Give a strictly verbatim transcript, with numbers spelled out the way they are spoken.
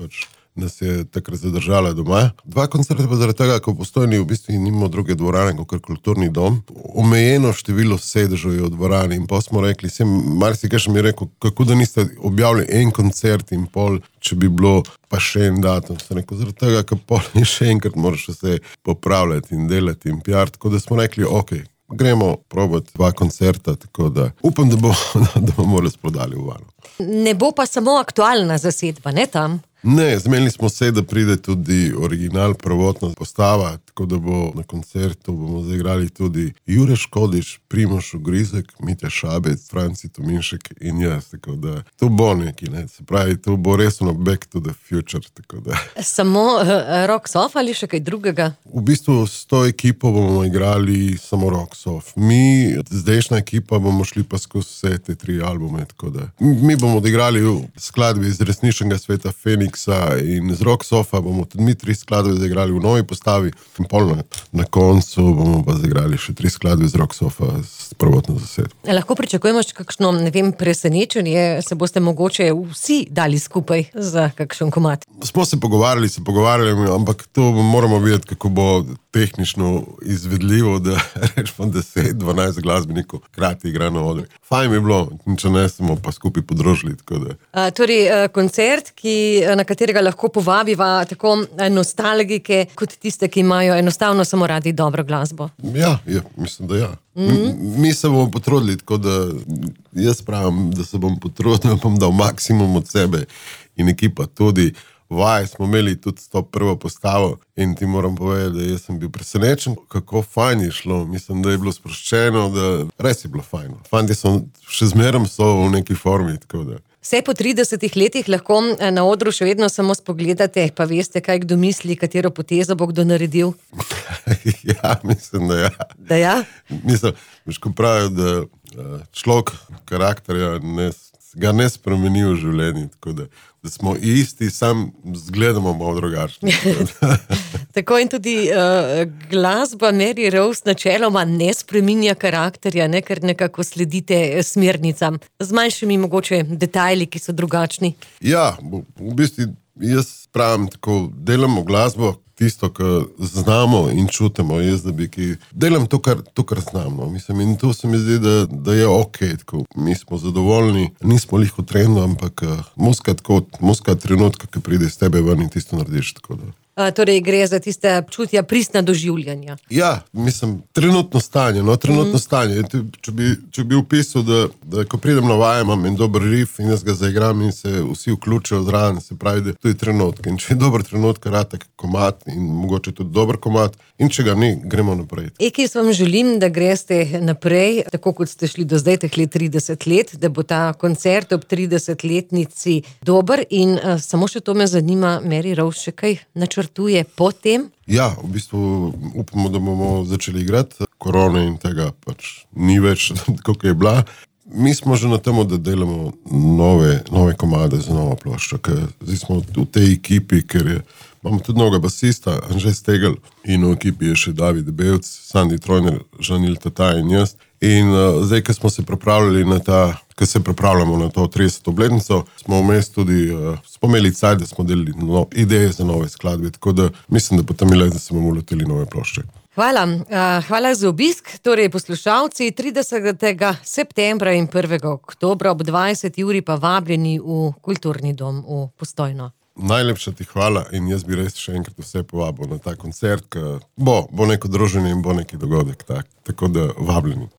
pač nas je takrat zadržala doma. Dva koncerta pa zaradi tega, ko v Postojni v bistvu nimamo druge dvorane, kot kulturni dom. Omejeno število sedežev je v dvorani in pa smo rekli, sem marsikaj še mi rekel, kako da niste objavili en koncert in pol, če bi bilo pa še en datum. Sem rekel, zaradi tega, ker pol in še enkrat moraš se popravljati in delati in piar, tako da smo rekli, ok, gremo probati dva koncerta, tako da upam, da bo, da bomo razprodali v Vanu. Ne bo pa samo aktualna zasedba, ne tam? Ne, zmenili smo se, da pride tudi original, prvotna postava, tako da bo na koncertu bomo zaigrali tudi Jure Škodič, Primož Ugrizek, Mitja Šabec, Franci Tominšek in jaz, tako da to bo neki, ne, se pravi, to bo resno back to the future, tako da. Samo uh, rock soft ali še kaj drugega? V bistvu s to ekipo bomo igrali samo rock soft. Mi, zdajšnja ekipa, bomo šli pa skozi vse te tri albume, tako da. Mi bomo odigrali skladbe iz Resničnega sveta Feniks in z Rock Sofa bomo tudi mi tri skladbe zaigrali v novi postavi in pol na, na koncu bomo pa zaigrali še tri skladbe z Rock Sofa s prvotno zasedbo. Lahko pričakujemo še kakšno, ne vem, presenečenje, se boste mogoče vsi dali skupaj za kakšen komad? Smo se pogovarjali, se pogovarjali, ampak to moramo videti, kako bo tehnično izvedljivo, da rečemo deset, dvanajst glasbenikov krati igra na odri. Fajn bi bilo, če ne smo pa skupaj podrožili, tako da. A, torej, koncert, ki, na katerega lahko povabiva tako nostalgike, kot tiste, ki imajo enostavno samo radi dobro glasbo. Ja, ja, mislim, da ja. Mm-hmm. Mi, mi se bomo potrudili, tako da jaz pravim, da se bom potrudil, bom dal maksimum od sebe in ekipa tudi. Vaj smo imeli tudi to prvo postavo in ti moram povedati, da jaz sem bil presenečen, kako fajn je šlo. Mislim, da je bilo sproščeno, da res je bilo fajn. Fanti so še zmeraj so v neki formi, tako da. Vse po tridesetih letih lahko na odru še vedno samo spogledate, pa veste, kaj kdo misli, katero potezo bo kdo naredil? Ja, mislim, da ja. Da ja? Mislim, ko pravijo, da človek karakterja ne, ga ne spremeni v življenju, tako da da smo isti, sam zgledamo malo drugačni. Tako in tudi uh, glasba Mary Rose načeloma ne spreminja karakterja, ne, ker nekako sledite smernicam. Z manjšimi mogoče detajli, ki so drugačni. Ja, v, v bistvu jaz pravim tako, delamo glasbo, tisto, kar znamo in čutimo, jaz da bi ki delam to, kar, to, kar znamo. Mislim, in to se mi zdi, da, da je ok, tako, mi smo zadovoljni, nismo lih v trendu, ampak uh, muska tako, muska trenutka, ki pride iz tebe ven in tisto narediš, tako da. A, torej gre za tiste čutja pristna doživljanja. Ja, mislim, trenutno stanje, no, trenutno mm. stanje. Če bi, če bi upisal, da, da ko pridem na vaje, imam en dober riff in jaz ga zaigram in se vsi vključijo zraven, se pravi, da to je trenutek. In če je dober trenutek, rata komad in mogoče tudi dober komad, in če ga ni, gremo naprej. Ekis vam želim, da greste naprej, tako kot ste šli do zdaj teh let trideset let, da bo ta koncert ob tridesetletnici dober in uh, samo še to me zanima, Mary Rose, še kaj načrtuje potem? Ja, v bistvu upamo, da bomo začeli igrati. Korone in tega pač ni več, kako je bila. Mi smo že na tem, da delamo nove, nove komade za novo ploščo, ker zdaj smo v tej ekipi, ker je, imamo tudi novega basista, Anže Stegel, in v ekipi je še David Bevc, Sandi Trojner, Žanil Tataj in jaz. In uh, zdaj, ko smo se pripravljali na ta, ko se pripravljamo na to trideseto obletnico, smo vmes tudi, uh, smo imeli cajt, da smo delili no, ideje za nove skladbe, tako da mislim, da potem je le, da se bomo lotili nove plošče. Hvala. Uh, hvala za obisk. Torej, poslušalci, tridesetega septembra in prvega oktobra ob dvajseti uri pa vabljeni v Kulturni dom v Postojno. Najlepša ti hvala in jaz bi res še enkrat vse povabil na ta koncert, ker bo, bo neko druženje in bo neki dogodek, tak, tako da vabljeni.